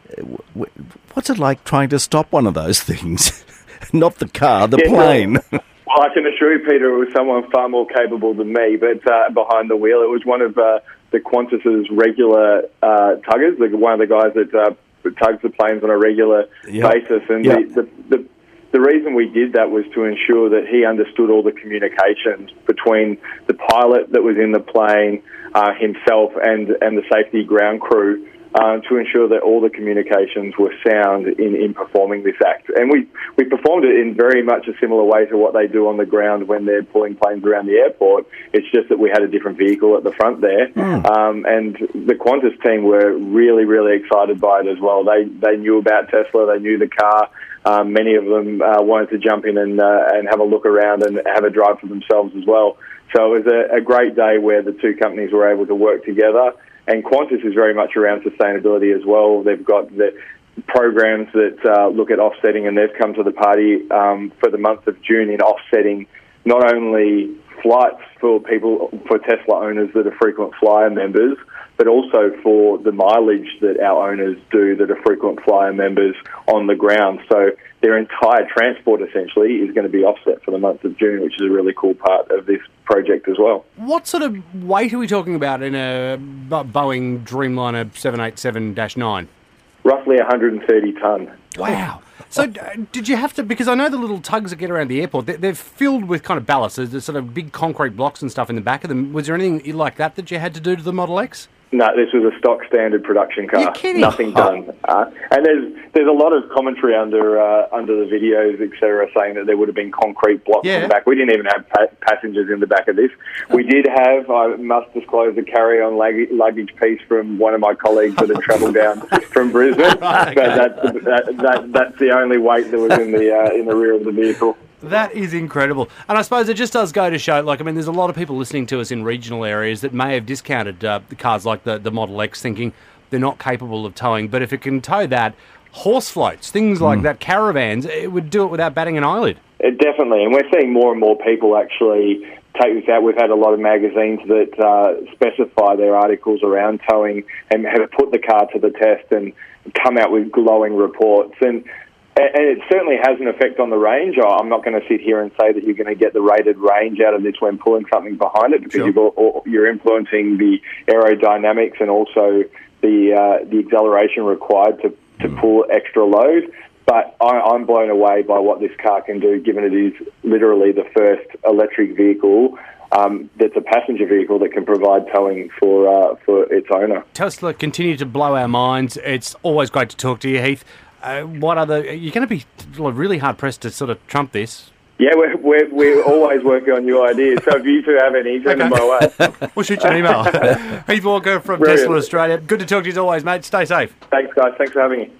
D: what's it like trying to stop one of those things? Not the car, the
J: yeah,
D: plane.
J: Well, well, I can assure you, Peter, it was someone far more capable than me, but uh, behind the wheel, it was one of uh, the Qantas's regular uh, tuggers, the, one of the guys that uh, tugs the planes on a regular
D: Yep.
J: basis. And
D: Yep.
J: the, the, the, the reason we did that was to ensure that he understood all the communications between the pilot that was in the plane, uh, himself, and, and the safety ground crew, Uh, to ensure that all the communications were sound in, in performing this act. And we, we performed it in very much a similar way to what they do on the ground when they're pulling planes around the airport. It's just that we had a different vehicle at the front there. Mm. Um, and the Qantas team were really, really excited by it as well. They, they knew about Tesla, they knew the car. Um, many of them uh, wanted to jump in and, uh, and have a look around and have a drive for themselves as well. So it was a, a great day where the two companies were able to work together. And Qantas is very much around sustainability as well. They've got the programs that uh, look at offsetting, and they've come to the party um, for the month of June in offsetting not only flights for people, for Tesla owners that are frequent flyer members, but also for the mileage that our owners do that are frequent flyer members on the ground. So their entire transport essentially is going to be offset for the month of June, which is a really cool part of this project as well.
C: What sort of weight are we talking about in a Bo- Boeing Dreamliner seven eighty-seven dash nine?
J: Roughly one hundred thirty tonne.
C: Wow. So uh, did you have to, because I know the little tugs that get around the airport, they're, they're filled with kind of ballast. There's, there's sort of big concrete blocks and stuff in the back of them. Was there anything like that that you had to do to the Model X?
J: No, this was a stock standard production car.
C: You're kidding.
J: Nothing done. Uh, and there's there's a lot of commentary under uh, under the videos, et cetera, saying that there would have been concrete blocks
C: Yeah.
J: in the back. We didn't even have pa- passengers in the back of this. We did have, I must disclose, a carry-on lug- luggage piece from one of my colleagues that had travelled down from Brisbane.
C: Right, okay.
J: But that's, that, that, that's the only weight that was in the uh, in the rear of the vehicle.
C: That is incredible. And I suppose it just does go to show, like, I mean, there's a lot of people listening to us in regional areas that may have discounted uh, the cars like the, the Model X, thinking they're not capable of towing. But if it can tow that, horse floats, things like that, caravans, it would do it without batting an eyelid.
J: It definitely, and we're seeing more and more people actually take this out. We've had a lot of magazines that uh, specify their articles around towing and have put the car to the test and come out with glowing reports. And And it certainly has an effect on the range. I'm not going to sit here and say that you're going to get the rated range out of this when pulling something behind it, because
C: Sure.
J: you've all, you're influencing the aerodynamics and also the uh, the acceleration required to, to mm. pull extra load. But I, I'm blown away by what this car can do, given it is literally the first electric vehicle Um, that's a passenger vehicle that can provide towing for uh, for its owner.
C: Tesla continue to blow our minds. It's always great to talk to you, Heath. Uh, what other... You're going to be really hard-pressed to sort of trump this.
J: Yeah, we're, we're, we're always working on new ideas. So if you two have any, send them my way.
C: We'll shoot you an email. Heath Walker from
J: Brilliant.
C: Tesla Australia. Good to talk to you as always, mate. Stay safe.
J: Thanks, guys. Thanks for having me.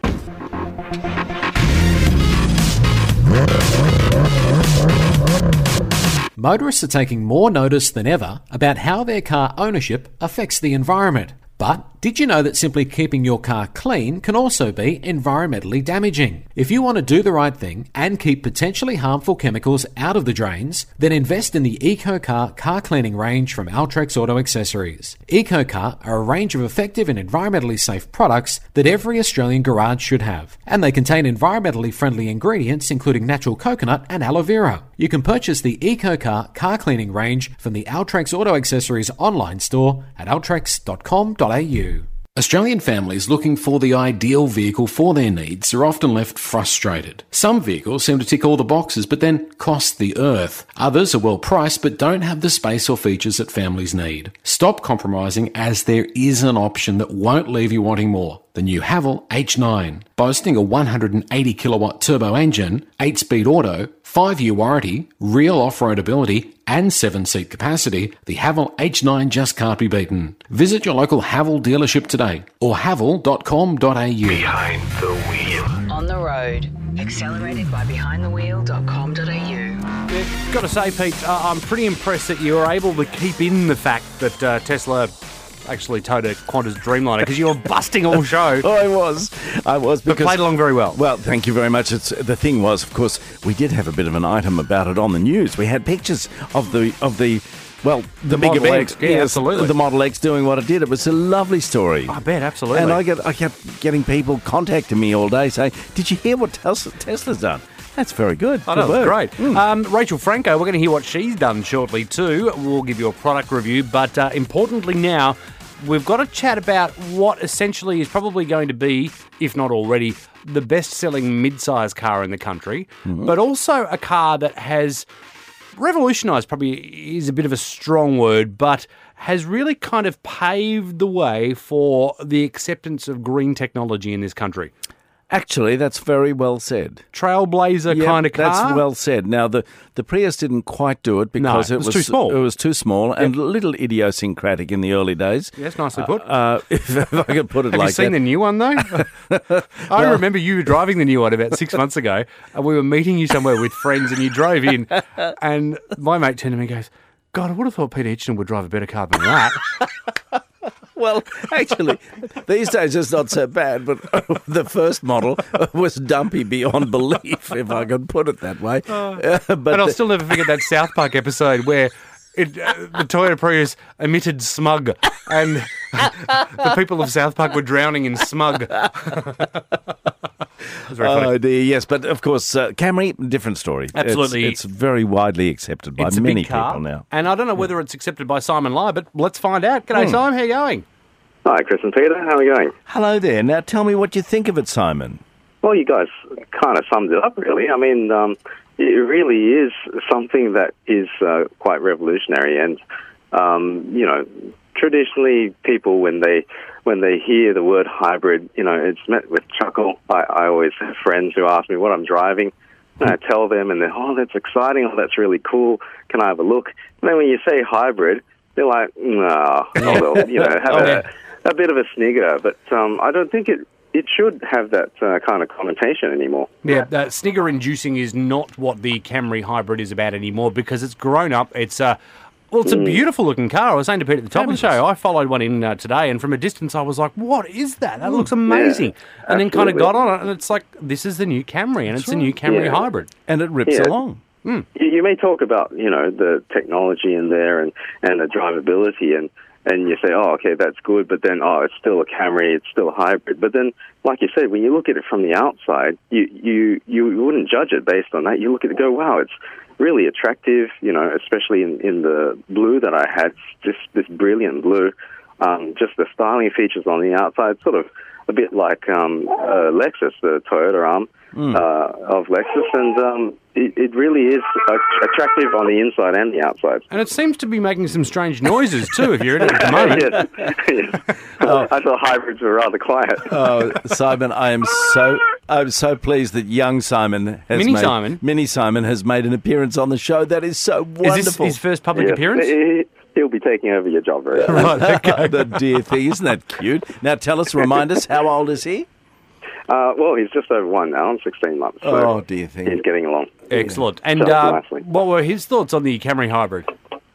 F: Motorists are taking more notice than ever about how their car ownership affects the environment. But did you know that simply keeping your car clean can also be environmentally damaging? If you want to do the right thing and keep potentially harmful chemicals out of the drains, then invest in the EcoCar car cleaning range from Altrex Auto Accessories. EcoCar are a range of effective and environmentally safe products that every Australian garage should have, and they contain environmentally friendly ingredients including natural coconut and aloe vera. You can purchase the EcoCar car cleaning range from the Altrex Auto Accessories online store at altrex dot com dot a u. Australian families looking for the ideal vehicle for their needs are often left frustrated. Some vehicles seem to tick all the boxes but then cost the earth. Others are well priced but don't have the space or features that families need. Stop compromising, as there is an option that won't leave you wanting more. The new Haval H nine. Boasting a one hundred eighty kilowatt turbo engine, eight speed auto, five year warranty, real off-road ability and seven seat capacity, the Haval H nine just can't be beaten. Visit your local Haval dealership today or haval dot com dot a u.
G: Behind the wheel.
A: On the road. Accelerated by behind the wheel dot com dot a u.
C: Got to say, Pete, uh, I'm pretty impressed that you were able to keep in the fact that uh, Tesla actually towed a Qantas Dreamliner because you were busting all show.
D: Oh, I was. I was.
C: But
D: Because,
C: played along very well.
D: Well, thank you very much. It's, the thing was, of course, we did have a bit of an item about it on the news. We had pictures of the of the well, the,
C: The
D: big
C: Model
D: event.
C: X, yeah, absolutely.
D: The Model X doing what it did. It was a lovely story.
C: I bet, absolutely.
D: And I get I kept getting people contacting me all day saying, "Did you hear what Tesla, Tesla's done?" That's very good.
C: I
D: Good
C: know,
D: work.
C: it's great. Um, Rachel Franco, we're going to hear what she's done shortly too. We'll give you a product review, but uh, importantly now, we've got to chat about what essentially is probably going to be, if not already, the best-selling mid-size car in the country,
D: Mm-hmm.
C: but also a car that has revolutionised, probably is a bit of a strong word, but has really kind of paved the way for the acceptance of green technology in this country.
D: Actually, that's very well said.
C: Trailblazer
D: Yep,
C: kind of car.
D: That's well said. Now, the, the Prius didn't quite do it because
C: No,
D: it,
C: it was too small.
D: It was too small and a little idiosyncratic in the early days.
C: Yes, nicely put.
D: Uh, if, if I could put it
C: Have
D: like
C: you seen
D: that.
C: the new one, though? I remember you driving the new one about six months ago, and we were meeting you somewhere with friends, and you drove in, and my mate turned to me and goes, God, I would have thought Peter Hitchner would drive a better car than that.
D: Well, actually, these days it's not so bad, but the first model was dumpy beyond belief, if I could put it that way. Uh, but
C: But I'll
D: the-
C: still never forget that South Park episode where it, uh, the Toyota Prius emitted smug, and the people of South Park were drowning in smug. It was very funny.
D: Oh dear, yes, but of course, uh, Camry, different story. It's-
C: Absolutely.
D: it's, very widely accepted by
C: It's a
D: many
C: big car,
D: people now.
C: and I don't know whether it's accepted by Simon Lai, but let's find out. G'day,
D: Hmm.
C: Simon. How you going?
E: Hi, Chris and Peter. How are you going?
D: Hello there. Now, tell me what you think of it, Simon.
E: Well, you guys kind of summed it up, really. I mean, um, it really is something that is uh, quite revolutionary. And, um, you know, traditionally people, when they when they hear the word hybrid, you know, it's met with chuckle. I, I always have friends who ask me what I'm driving. And I tell them, and they're, oh, that's exciting. Oh, that's really cool. Can I have a look? And then when you say hybrid, they're like, no, oh, well, you know, have
C: Oh,
E: a...
C: yeah.
E: a bit of a snigger, but um, I don't think it it should have that uh, kind of connotation anymore.
C: Yeah, uh, snigger inducing is not what the Camry Hybrid is about anymore because it's grown up. It's a well, it's a beautiful looking car. I was saying to Pete at the top of the show, I followed one in uh, today, and from a distance, I was like, "What is that? That looks amazing!"
E: Yeah,
C: and then kind of
E: absolutely.
C: got on it, and it's like, "This is the new Camry, and it's a new Camry
E: Yeah.
C: Hybrid."
D: And it rips
E: Yeah.
D: along.
E: You, you may talk about, you know, the technology in there and, and the drivability, and, and you say, oh, okay, that's good, but then, oh, it's still a Camry, it's still a hybrid. But then, like you said, when you look at it from the outside, you, you, you wouldn't judge it based on that. You look at it and go, wow, it's really attractive, you know, especially in, in the blue that I had, just this brilliant blue. Um, just the styling features on the outside, sort of a bit like um, uh, Lexus, the Toyota arm
D: Mm.
E: uh, of Lexus, and um, it, it really is uh, attractive on the inside and the outside.
C: And it seems to be making some strange noises too. If you're in it at the moment,
E: yes. yes. I thought hybrids were rather quiet.
D: Oh, Simon, I am so I'm so pleased that young Simon has
C: Mini
D: made,
C: Simon?
D: Mini Simon has made an appearance on the show. That is so
C: is
D: wonderful.
C: this his first public
E: Yes.
C: appearance?
E: He- He'll be taking over your job very soon.
C: Right, okay.
D: The dear thing, isn't that cute? Now tell us, remind us, how old is he?
E: Uh, well, he's just over one now, sixteen months. So
D: Oh, dear thing.
E: he's getting along.
C: Excellent. And
E: Sounds
C: uh,
E: nicely.
C: what were his thoughts on the Camry Hybrid?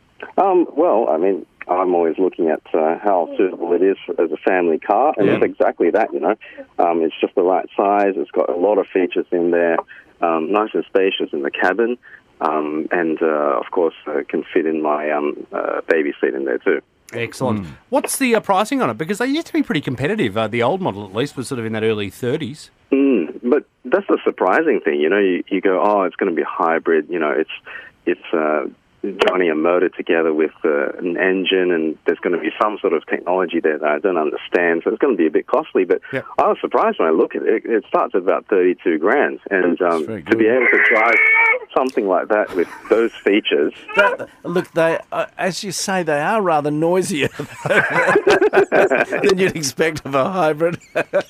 E: Um, well, I mean, I'm always looking at uh, how suitable it is as a family car, and
C: Yeah.
E: it's exactly that, you know. Um, it's just the right size. It's got a lot of features in there, um, nice and spacious in the cabin, um, and, uh, of course, uh, can fit in my um, uh, baby seat in there too.
C: Excellent. What's the uh, pricing on it? Because they used to be pretty competitive. Uh, the old model, at least, was sort of in that early thirties.
E: Mm, but that's the surprising thing, you know. You, you go, oh, it's going to be a hybrid. You know, it's it's uh, joining a motor together with uh, an engine, and there's going to be some sort of technology there that I don't understand. So it's going to be a bit costly. But
C: Yep.
E: I was surprised when I look at it. It starts at about thirty-two grand, and um,
D: very
E: to be
D: good.
E: able to drive something like that with those features.
D: That, look, they, uh, as you say, they are rather noisier than you'd expect of a hybrid.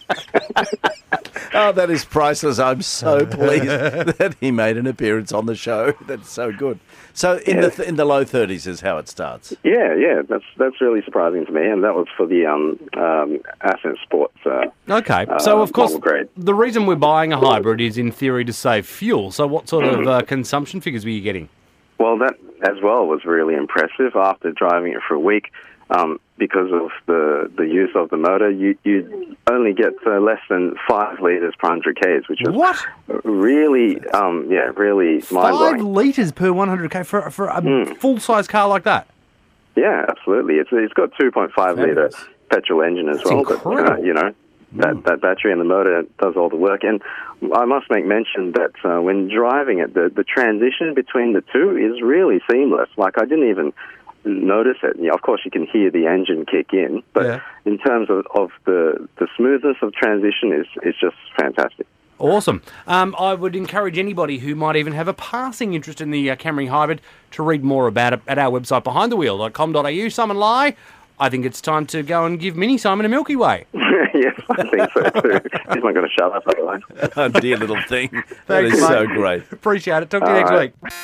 D: Oh, that is priceless. I'm so pleased that he made an appearance on the show. That's so good. So in
E: Yeah.
D: the in the low thirties is how it starts.
E: Yeah, yeah, that's that's really surprising to me, and that was for the um, um, Ascent Sports. Uh,
C: Okay. So,
E: uh,
C: of course,
E: model grade.
C: the reason we're buying a hybrid is, in theory, to save fuel. So what sort of uh, consumption figures were you getting?
E: Well, that as well was really impressive. After driving it for a week, um, because of the the use of the motor, you you only get uh, less than five litres per hundred k's, which is
C: What?
E: really, um, yeah, really
C: Five
E: mind-blowing.
C: litres per one hundred k for, for a
E: Mm.
C: full-size car like that?
E: Yeah, absolutely. It's it's got two point five litre
C: Fabulous.
E: petrol engine as
C: That's
E: well. But, uh,
C: incredible.
E: you know, that, that battery and the motor does all the work. And I must make mention that uh, when driving it, the, the transition between the two is really seamless. Like, I didn't even notice it. You know, of course, you can hear the engine kick in, but
C: Yeah.
E: in terms of, of the, the smoothness of transition is, is just fantastic.
C: Awesome. Um, I would encourage anybody who might even have a passing interest in the uh, Camry Hybrid to read more about it at our website, behind the wheel dot com dot a u. Simon Lai, I think it's time to go and give Mini Simon a Milky Way.
E: Yes, I think so too. He's not going to shut up otherwise.
D: Oh, dear little thing. That
C: Thanks,
D: is so
C: mate.
D: great.
C: Appreciate it. Talk to you
E: All
C: next
E: right.
C: week.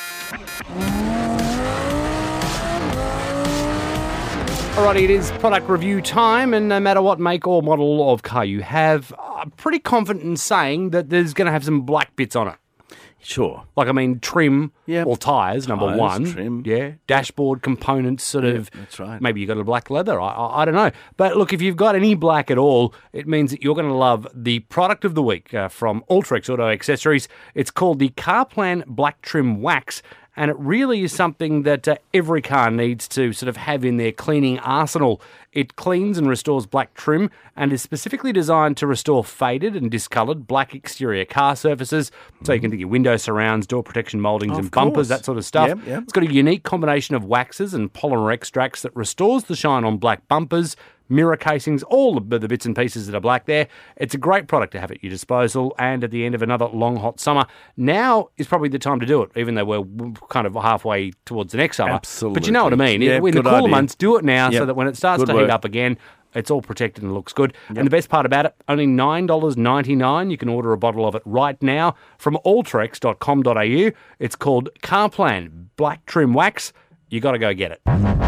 C: Alrighty, it is product review time, and no matter what make or model of car you have, I'm pretty confident in saying that there's going to have some black bits on it.
D: Sure.
C: Like, I mean, trim
D: Yep.
C: or tyres, number
D: Tyres,
C: one.
D: trim.
C: Yeah. Dashboard components, sort of.
D: that's right.
C: Maybe you got a black leather. I, I, I don't know. But look, if you've got any black at all, it means that you're going to love the product of the week uh, from Ultrex Auto Accessories. It's called the CarPlan Black Trim Wax. And it really is something that uh, every car needs to sort of have in their cleaning arsenal. It cleans and restores black trim and is specifically designed to restore faded and discoloured black exterior car surfaces. So you can do your window surrounds, door protection mouldings
D: Of
C: and bumpers,
D: course.
C: that sort of stuff.
D: Yep, yep.
C: It's got a unique combination of waxes and polymer extracts that restores the shine on black bumpers, mirror casings, all of the bits and pieces that are black there. It's a great product to have at your disposal, and at the end of another long, hot summer, now is probably the time to do it, even though we're kind of halfway towards the next summer.
D: Absolutely.
C: But you know what I mean.
D: Yeah,
C: in the
D: good
C: cooler
D: idea.
C: months, do it now so
D: Yep.
C: that when it starts
D: Good
C: to
D: work.
C: heat up again, it's all protected and looks good. And the best part about it, only nine dollars ninety-nine. You can order a bottle of it right now from ultrex dot com dot a u. It's called CarPlan Black Trim Wax. You got to go get it.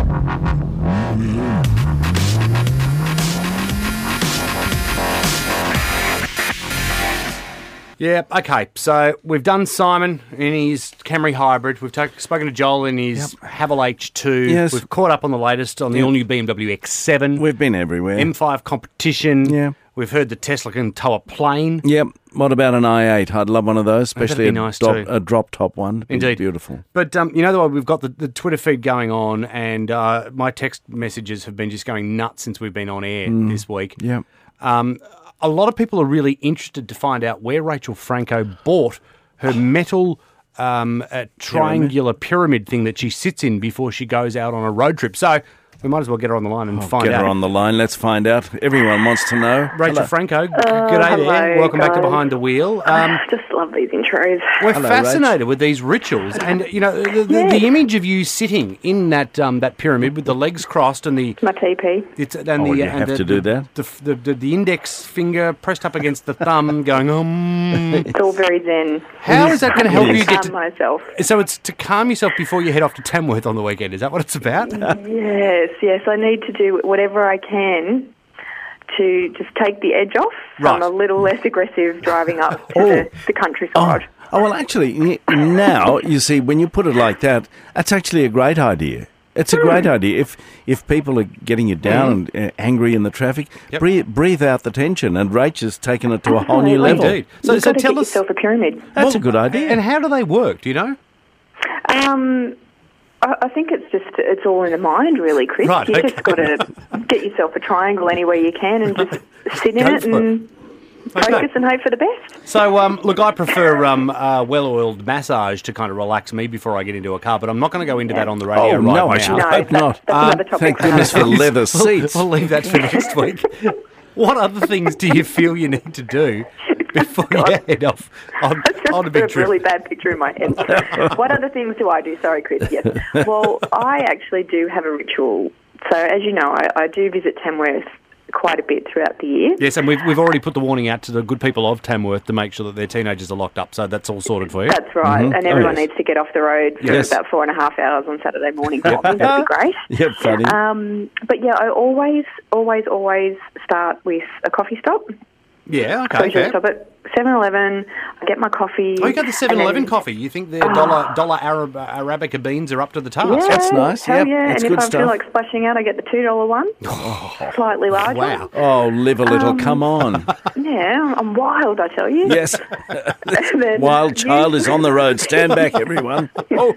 C: Yeah, okay. So we've done Simon in his Camry Hybrid. We've ta- spoken to Joel in his Haval H two.
D: Yes.
C: We've caught up on the latest on the
D: Yep.
C: all-new B M W X seven.
D: We've been everywhere.
C: M five competition.
D: Yeah.
C: We've heard that Tesla can tow a plane.
D: Yep. What about an i eight? I'd love one of those, especially
C: be
D: a,
C: nice
D: drop,
C: too.
D: a drop top one. It'd be
C: Indeed.
D: beautiful.
C: But um, you know the way we've got the, the Twitter feed going on, and uh, my text messages have been just going nuts since we've been on air this week.
D: Yep.
C: Um, a lot of people are really interested to find out where Rachel Franco bought her metal um, uh, triangular pyramid thing that she sits in before she goes out on a road trip. So we might as well get her on the line and find
D: Get
C: out.
D: her on the line. Let's find out. Everyone wants to know.
C: Rachel
D: Hello.
C: Franco, g-
K: Uh,
C: g'day there.
K: hello,
C: Welcome back to
K: guys.
C: Behind the Wheel. Um,
K: Just love these intros.
C: We're
D: Hello,
C: fascinated with these rituals, and you know the, the,
K: Yes.
C: the image of you sitting in that um, that pyramid with the legs crossed and the
K: My T P.
C: it's, and
D: Oh,
C: the
D: you
C: and
D: have
C: the,
D: to do
C: the,
D: that?
C: The, the, the, the index finger pressed up against the thumb, going um.
K: It's all very zen.
C: How is that going to help you get
K: Calm
C: to?
K: myself.
C: So it's to calm yourself before you head off to Tamworth on the weekend. Is that what it's about?
K: Yes, yes. I need to do whatever I can to just take the edge off. So
C: Right.
K: I'm a little less aggressive driving up to
D: Oh.
K: the, the countryside.
D: Oh, well, actually, y- now, you see, when you put it like that, that's actually a great idea. It's a great idea. If if people are getting you down and uh, angry in the traffic,
C: Yep.
D: breathe, breathe out the tension, and Rach has taken it to a whole new
K: Absolutely.
D: level.
C: Indeed. So,
K: You've
C: so
K: got to
C: tell
K: get
C: us.
K: yourself a pyramid.
D: That's a good idea.
C: And how do they work? Do you know?
K: Um, I, I think it's just it's all in the mind, really, Chris.
C: Right,
K: You've
C: okay.
K: just got to get yourself a triangle anywhere you can and just sit in
C: Go
K: it
C: for it.
K: and focus and hope for the best.
C: So, um, look, I prefer um, uh, well-oiled massage to kind of relax me before I get into a car, but I'm not going to go into that on the radio
D: Oh,
C: right
D: no,
C: now.
D: I should
K: No,
D: hope
K: that's,
D: not.
K: that's
C: Um,
K: another topic.
D: Thank goodness for leather seats.
C: We'll, we'll leave that for next week. What other things do you feel you need to do before you head off on,
K: Just
C: on a
K: a
C: big trip?
K: really bad picture in my head. What other things do I do? Sorry, Chris. Yes. Well, I actually do have a ritual. So, as you know, I, I do visit Tamworth quite a bit throughout the year.
C: Yes, and we've, we've already put the warning out to the good people of Tamworth to make sure that their teenagers are locked up, so that's all sorted for you.
K: That's right.
D: Mhm.
K: And
D: Oh,
K: everyone
D: yes.
K: needs to get off the road for
D: Yes.
K: about four and a half hours on Saturday morning. For me. That'd be great.
D: Yep, funny.
K: Um, but yeah, I always, always, always start with a coffee stop.
C: Yeah, okay,
K: So I usually
C: okay.
K: stop at seven eleven, I get my coffee.
C: Oh, you got the seven eleven
K: and then-
C: coffee. You think their dollar dollar Arab, Arabica beans are up to the task?
K: Yeah,
D: That's nice,
K: hell
D: yep,
K: yeah.
D: that's
K: and
D: good
K: if I
D: stuff.
K: feel like splashing out, I get the two dollar one, slightly larger.
C: Wow.
D: Oh, live a little,
K: Um,
D: come on.
K: Yeah, I'm wild, I tell you.
D: Yes.
K: And then
D: Wild child is on the road. Stand back, everyone. Oh.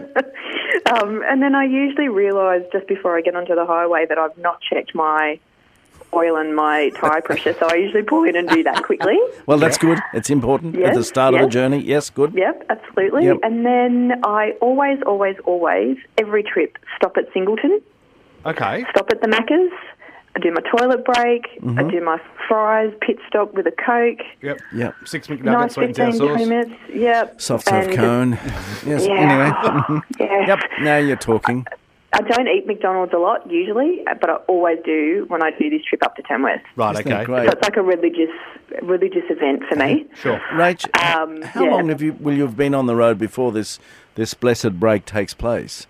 K: Um, and then I usually realise just before I get onto the highway that I've not checked my oil and my tyre pressure, so I usually pull in and do that quickly.
D: Well, that's good. It's important at
K: Yes,
D: the start of
K: yes.
D: the journey. Yes, good.
K: Yep, absolutely.
D: Yep.
K: And then I always, always, always, every trip, stop at Singleton,
C: Okay.
K: stop at the Macca's, I do my toilet break,
D: Mm-hmm.
K: I do my fries, pit stop with a Coke,
C: Yep.
D: Yep.
C: Six McNuggets,
K: nice
C: sweet and sour
K: fifteen, twenty
C: sauce.
K: minutes. Yep.
D: Soft serve
K: And just-
D: cone. Yes,
K: Yeah.
D: anyway.
K: Yeah.
D: Yep, now you're talking.
K: I don't eat McDonald's a lot usually, but I always do when I do this trip up to Tamworth.
C: Right,
D: Isn't that
C: okay.
D: great?
K: So it's like a religious religious event for me.
C: Sure.
D: Rach,
K: Um,
D: how
K: yeah.
D: long have you will you have been on the road before this this blessed break takes place?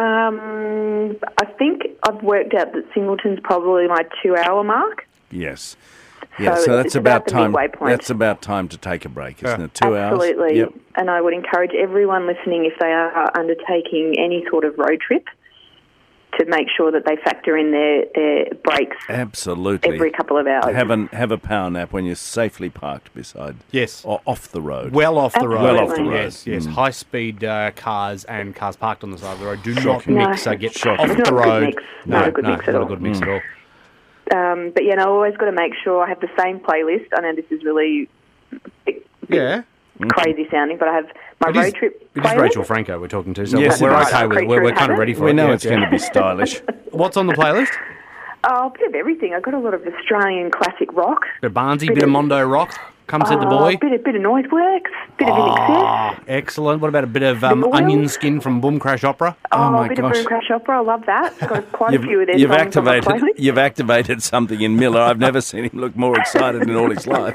K: Um, I think I've worked out that Singleton's probably my two-hour mark.
D: Yes. Yeah,
K: So
D: so,
K: it's-
D: that's
K: it's
D: about,
K: about the
D: time.
K: midway point.
D: That's about time to take a break, isn't
C: Yeah.
D: it? Two hours.
K: Absolutely.
D: Yep.
K: And I would encourage everyone listening, if they are undertaking any sort of road trip, to make sure that they factor in their, their breaks
D: Absolutely.
K: every couple of hours.
D: Have an have a power nap when you're safely parked beside.
C: Yes.
D: Or off the road.
C: Well off the road.
K: Well off the
D: road.
C: Yes, yes.
D: Mm.
C: High-speed uh, cars and cars parked on the side of the road do
D: Shocking.
C: not
K: No.
C: mix. So get
D: Shocking.
C: off
K: It's
C: the
K: not a good
C: road.
K: mix. Not a good
C: no,
K: mix at
C: not
K: all.
C: a good mix
D: Mm.
C: at all.
K: Um, but yeah, no, I always got to make sure I have the same playlist. I know this is really bit, bit
C: Yeah.
K: crazy sounding, but I have my
C: It
K: road
C: is,
K: trip
C: it is
K: playlist.
C: Rachel Franco we're talking to, so
D: Yes,
C: we're
D: it is.
C: okay with it. We're, we're kind of ready for
D: We
C: it.
D: know
C: yeah,
D: it's
C: yeah.
D: going to be stylish.
C: What's on the playlist?
K: Oh, a bit of everything. I've got a lot of Australian classic rock.
C: Bit of Barnsey,
K: Bit
C: bit of
K: of-
C: Mondo Rock. Come said the
K: Oh,
C: boy.
K: bit of bit of Noiseworks, bit of In Excess.
C: Ah, excellent. What about a bit of um,
K: Big Oil?
C: Onion Skin from Boom Crash Opera?
K: Oh,
D: my
K: a bit
D: gosh.
K: of Boom Crash Opera. I love that. I've got quite
D: You've,
K: a few of their
D: you've
K: songs on my
D: activated.
K: playlist.
D: You've activated something in Miller. I've never seen him look more excited in all his life.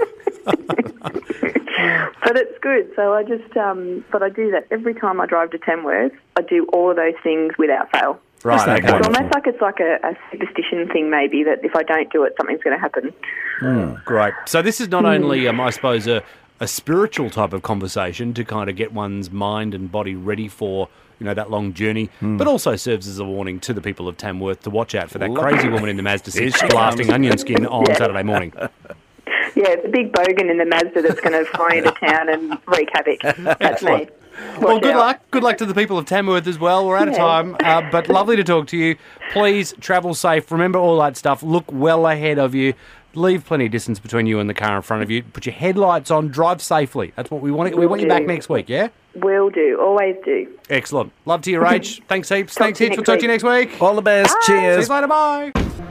K: But it's good. So I just, um, but I do that every time I drive to Tamworth. I do all of those things without fail.
C: Right,
D: Isn't that
C: okay.
K: It's
D: wonderful?
K: almost like it's like a, a superstition thing, maybe, that if I don't do it, something's going to happen.
C: Great. So this is
K: Hmm.
C: not only, um, I suppose, a, a spiritual type of conversation to kind of get one's mind and body ready for, you know, that long journey, but also serves as a warning to the people of Tamworth to watch out for that crazy woman in the Mazda six
D: she
C: blasting
D: comes.
C: onion skin on
K: Yeah.
C: Saturday morning.
K: Yeah, it's a big bogan in the Mazda that's going to fly into town and wreak havoc. That's me.
C: Well,
K: Watch
C: good
K: out.
C: luck. Good luck to the people of Tamworth as well. We're out of
K: Yeah.
C: time, uh, but lovely to talk to you. Please travel safe. Remember all that stuff. Look well ahead of you. Leave plenty of distance between you and the car in front of you. Put your headlights on. Drive safely. That's what we want. We
K: Will
C: want you
K: do.
C: back next week, yeah?
K: Will do. Always do.
C: Excellent. Love to you, Rach. Thanks heaps.
K: Talk
C: Thanks
K: to you
C: heaps. We'll
K: next
C: talk to you
K: week.
C: next week.
D: All the best.
C: See
D: Cheers.
C: you later. Bye.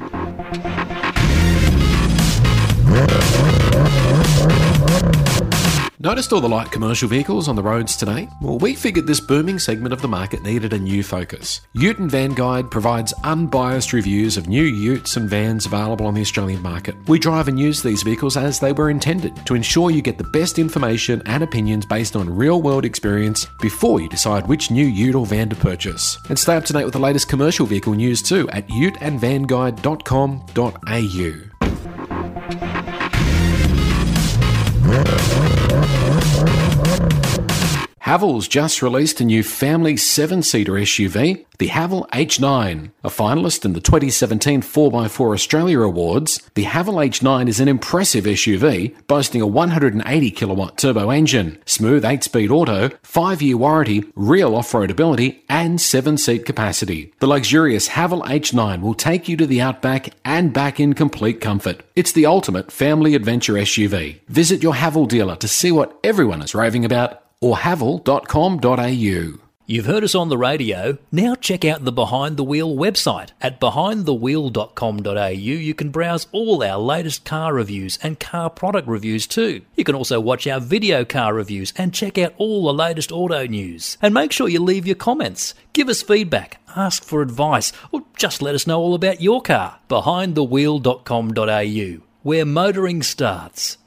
F: Noticed all the light commercial vehicles on the roads today? Well, we figured this booming segment of the market needed a new focus. Ute and Van Guide provides unbiased reviews of new utes and vans available on the Australian market. We drive and use these vehicles as they were intended to ensure you get the best information and opinions based on real-world experience before you decide which new ute or van to purchase. And stay up to date with the latest commercial vehicle news too at ute and van guide dot com dot a u. Havel's just released a new family seven-seater S U V, the Havel H nine. A finalist in the twenty seventeen four by four Australia Awards, the Havel H nine is an impressive S U V boasting a one hundred eighty kilowatt turbo engine, smooth eight-speed auto, five-year warranty, real off-road ability, and seven-seat capacity. The luxurious Havel H nine will take you to the outback and back in complete comfort. It's the ultimate family adventure S U V. Visit your Havel dealer to see what everyone is raving about, or havel dot com dot a u.
L: You've heard us on the radio. Now check out the Behind the Wheel website. At behind the wheel dot com dot a u you can browse all our latest car reviews and car product reviews too. You can also watch our video car reviews and check out all the latest auto news. And make sure you leave your comments. Give us feedback, ask for advice, or just let us know all about your car. behind the wheel dot com dot a u, where motoring starts.